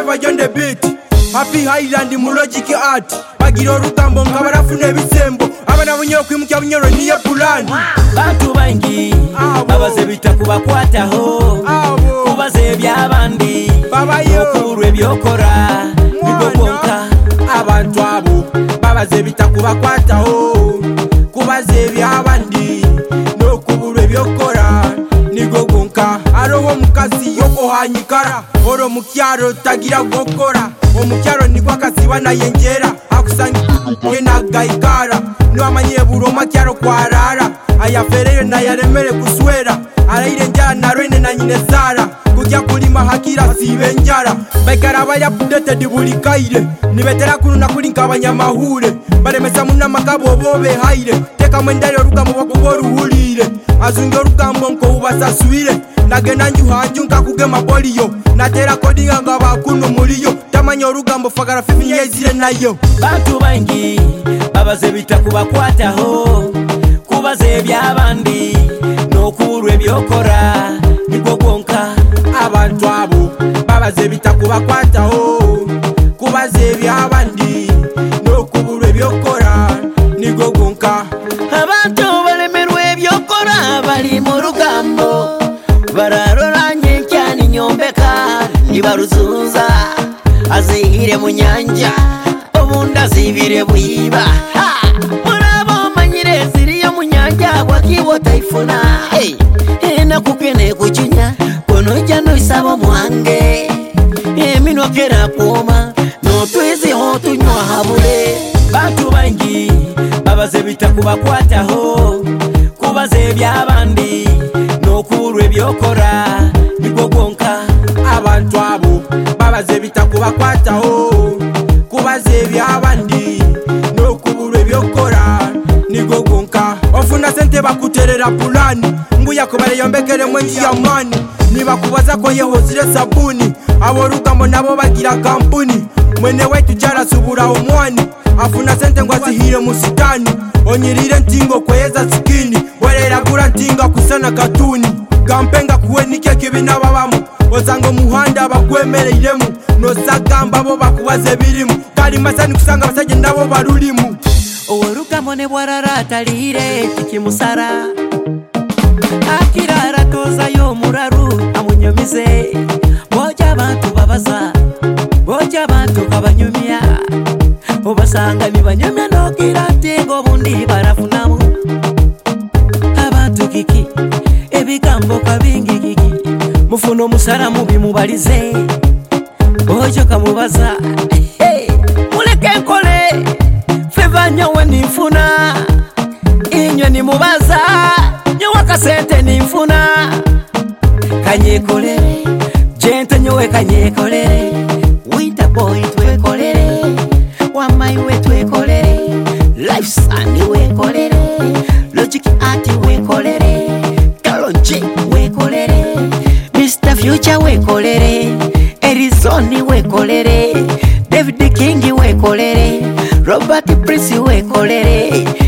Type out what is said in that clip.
Savayo on the beat. Happy Highland mu Logic Art. Bagira orugambo nga barafuna ebisembo. Abana bunyo kwimuka bunyoro niye plan. Bantu bangi babaze bitakubakwataho. Kubaze byabandi. Okulwe byokora. Bigogonka. Abantu abo babaze bitakubakwataho. Kubaze byabandi. Nokulwe byokora. Nigogonka. Arowo mukazi yoko hanyikara. Oro mukyaro tagira gokora. Omukyaro niko akasiba nayengera. Akusangi wena gaikara. Niwamanye buroma kyaro kwarara. Ayafereyo nayaremere kuswera. Araire njara na rwene na nyine Sara. Kujya kulima hakira sibe njara. Baikara baya updated buli kaire. Nibetera kununa kulinka abanyamahure. Baremesa muna makabo bobe haire. Teka mwendari orugambo wakuboru hulire. Azungi orugambo nko ubasaswire. Nagenda njuhanju nkakugema boliyo. Natera kodinga nga bakunu muliyo. Tamanya orugambo fagara 5 years nayo. Bantu bangi babaze bitakubakwataho. Kubaze byabandi nokulwe byokora. Nigogonka. Abantu abo babaze bitakubakwataho. Kubaze byabandi nokulwe byokora. Nigogonka. Abantu balemerwe byokora bali mu rugambo. Bararoranye cyane nyombeka nibaruzunza. Azihire mu nyanja obundi azibire buyiba. Murabo manyire ziriyo mu nyanja gwakiwo taifuna. Nakupene kuchunya konojja noisaba mwange. Eminwa kera kuoma notwezi hotunywa habule. Bantu bangi babaze bitakubakwataho. Kubaze byabandi nokulwe byokora. Nigogonka. Abantu abo babaze bitakubakwataho. Kubaze byabandi nokulwe byokora. Nigogonka. Ofuna sente bakuterera pulani. Mbuya kubale yombekere mwenji ya mani. Nibakubaza ko yehozire sabuni. Abo rugambo nabo bagira kampuni. Mwene wetu jara subura omwani. Afuna sente ngwazihire musitani. Onyirire ntingo kweza skini. Werera gura ntinga kusana katuni. Gampenga kuwenike kibina babamu. Ozango muhanda bakwemereiremu. Nosagamba bo bakubaze birimu. Kali masani kusanga basaje nabo barulimu. Orugambo ne bwarara talire tikimusara. Akirara toza yo muraru amunyomize. Boja abantu babaza. Boja abantu kabanyumya. Obasanga nibanyumya nokira tengo bundi barafunamu. Abantu kiki ebigambo kabingi kiki. Mufuno musara mubi mubalize. Bojo kamubaza. Muleke nkole. Feva nyawe nifuna. Inywe nimubaza. Nyawe kasente nifuna. Kanyekolere. Jente nyowe kanyekolere. Winter boy twekolere. Wamai we twekolere. Lifesani wekolere. Logic Art wekolere. Carol J wekolere. Mr. Future wekolere. Arizona wekolere. David King wekolere. Robert Prince wekolere.